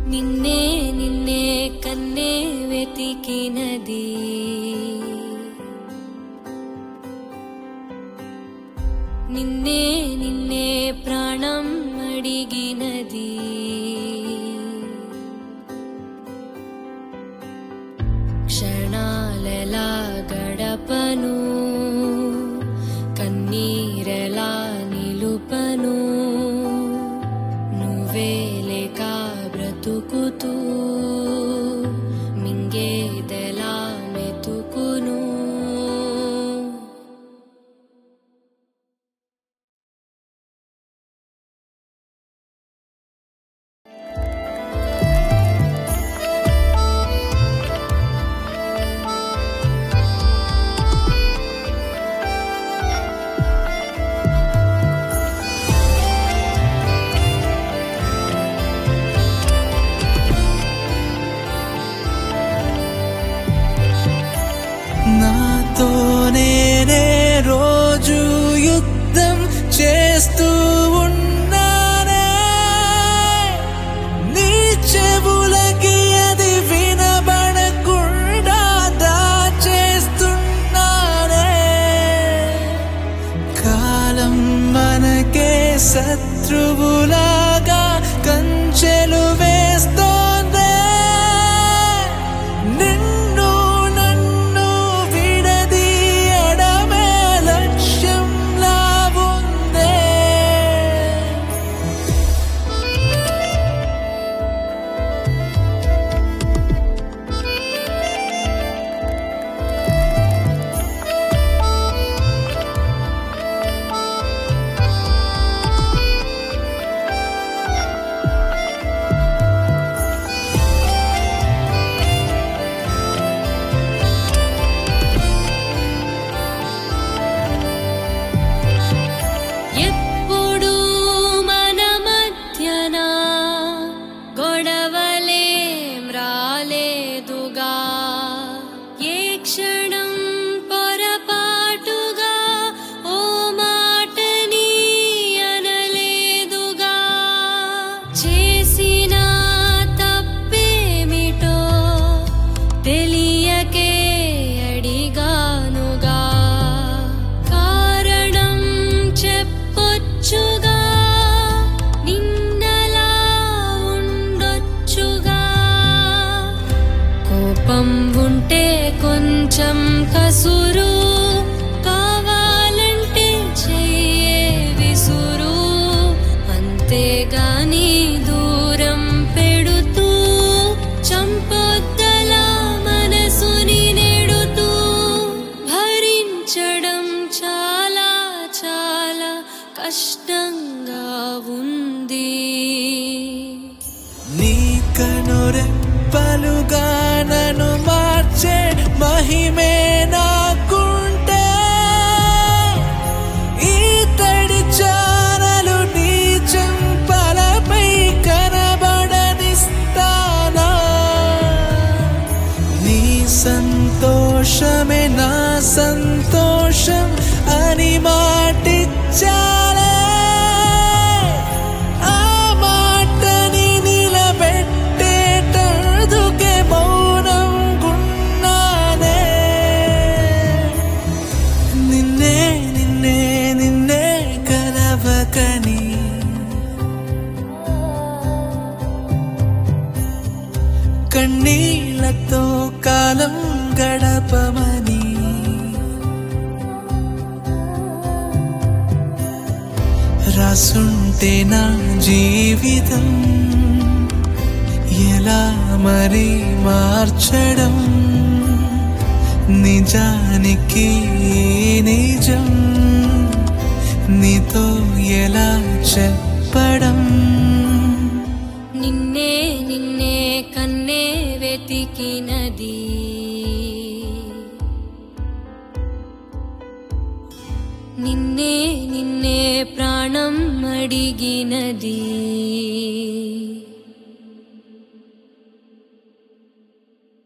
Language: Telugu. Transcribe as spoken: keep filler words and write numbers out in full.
నిన్నే నిన్నే కన్నే వెతికినది నిన్నే నిన్నే ప్రాణం అడిగినది క్షణాలెలా గడపను కన్నీరెలా నిలుపను నువ్వే లేక బ్రతుకుతూ మింగేదెలా మెతుకును నాతో నేనే రోజు యుద్ధం చేస్తూ ఉన్నానే నీ చెవులకి అది వినబడకుండా దాచేస్తున్నానే కాలం మనకే శత్రువులాగా కంచెలు వేస్తోందే ఎప్పుడు మన మధ్యన గొడవలేం రాలేదుగా ఏ క్షణం పొరపాటుగా ఓ మాటని అనలేదుగా చేసిన తప్పేమిటో తెలియకే అడిగానుగా కారణం చెప్పొచ్చుగా నిన్నలా ఉండొచ్చుగా కోపం ఉంటే కొంచెం కసురు కావాలంటే చెయ్యే విసురు అంతేగాని దూరం పెడుతూ చంపొద్దలా మనసుని నెడుతూ భరించడం చాలా చాలా కష్టంగా ఉంది నీ కనురెప్పలుగా నన్ను మార్చే మహిమే నాకుంటే ఈ తడి చారలు నీ చెంపలపై కనబడనిస్తానా నీ సంతోషమే నా సంతోషం అని మాటిచ్చాలే ఆ మాటని నిలబెట్టేటందుకే మౌనం గున్నానే నిన్నే నిన్నే నిన్నే కలవకని కన్నీళ్లతో కాలం గడపమని రాసుంటే నా జీవితం ఎలా మరి మార్చడం నిజానికి నిజం నీతో ఎలా చెప్పడం నిన్నే నిన్నే కన్నే వెతికినది నిన్నే నిన్నే ప్రాణం అడిగినది